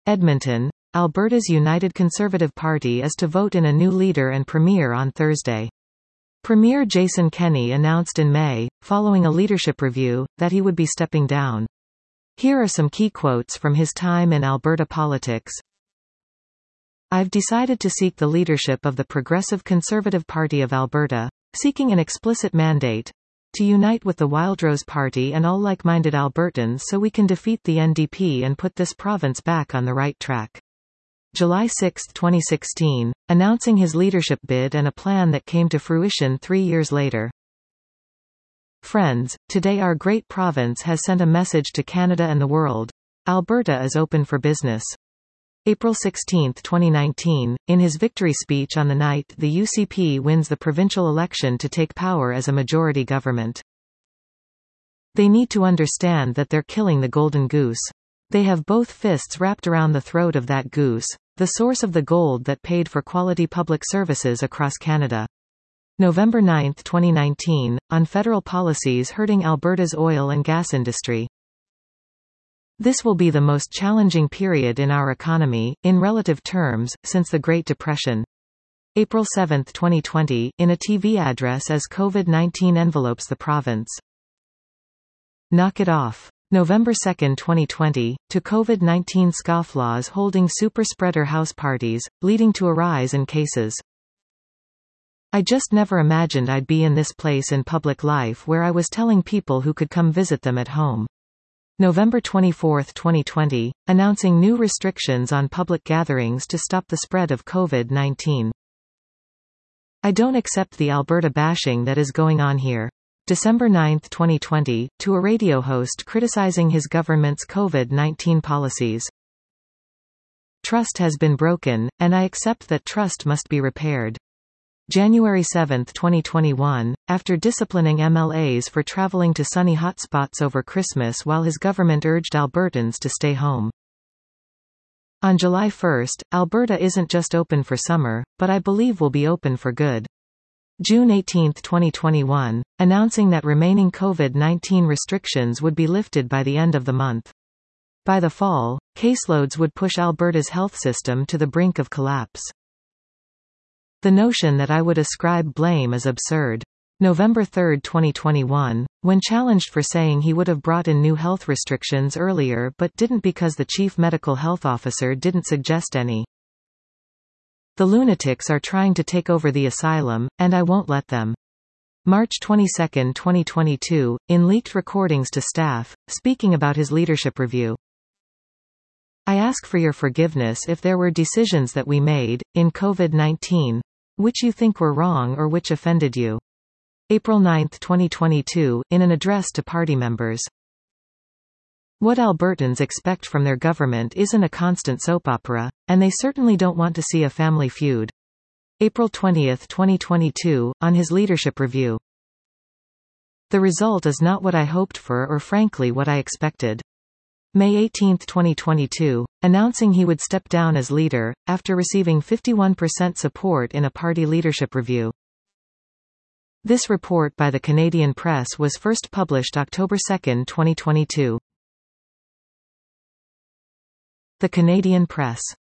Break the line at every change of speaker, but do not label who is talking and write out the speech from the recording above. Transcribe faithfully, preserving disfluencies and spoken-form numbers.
Edmonton, Alberta's United Conservative Party is to vote in a new leader and premier on Thursday. Premier Jason Kenney announced in May, following a leadership review, that he would be stepping down. Here are some key quotes from his time in Alberta politics. "I've decided to seek the leadership of the Progressive Conservative Party of Alberta, seeking an explicit mandate to unite with the Wildrose Party and all like-minded Albertans so we can defeat the N D P and put this province back on the right track." July sixth twenty sixteen, announcing his leadership bid and a plan that came to fruition three years later. "Friends, today our great province has sent a message to Canada and the world. Alberta is open for business." April sixteenth twenty nineteen, in his victory speech on the night the U C P wins the provincial election to take power as a majority government. "They need to understand that they're killing the golden goose. They have both fists wrapped around the throat of that goose, the source of the gold that paid for quality public services across Canada." November ninth twenty nineteen, on federal policies hurting Alberta's oil and gas industry. "This will be the most challenging period in our economy, in relative terms, since the Great Depression." April seventh twenty twenty, in a T V address as COVID nineteen envelopes the province. "Knock it off." November second twenty twenty, to COVID nineteen scofflaws holding super-spreader house parties, leading to a rise in cases. "I just never imagined I'd be in this place in public life where I was telling people who could come visit them at home." November twenty-fourth twenty twenty, announcing new restrictions on public gatherings to stop the spread of COVID nineteen. "I don't accept the Alberta bashing that is going on here." December ninth twenty twenty, to a radio host criticizing his government's COVID nineteen policies. "Trust has been broken, and I accept that trust must be repaired." January seventh twenty twenty-one, after disciplining M L As for traveling to sunny hotspots over Christmas while his government urged Albertans to stay home. On July first, "Alberta isn't just open for summer, but I believe will be open for good." June eighteenth twenty twenty-one, announcing that remaining COVID nineteen restrictions would be lifted by the end of the month. By the fall, caseloads would push Alberta's health system to the brink of collapse. "The notion that I would ascribe blame is absurd." November third twenty twenty-one, when challenged for saying he would have brought in new health restrictions earlier but didn't because the chief medical health officer didn't suggest any. "The lunatics are trying to take over the asylum, and I won't let them." March twenty-second twenty twenty-two, in leaked recordings to staff, speaking about his leadership review. "I ask for your forgiveness if there were decisions that we made, in COVID nineteen, which you think were wrong or which offended you." April ninth twenty twenty-two, in an address to party members. "What Albertans expect from their government isn't a constant soap opera, and they certainly don't want to see a family feud." April twentieth twenty twenty-two, on his leadership review. "The result is not what I hoped for or frankly what I expected." May eighteenth twenty twenty-two, announcing he would step down as leader, after receiving fifty-one percent support in a party leadership review. This report by the Canadian Press was first published October second twenty twenty-two. The Canadian Press.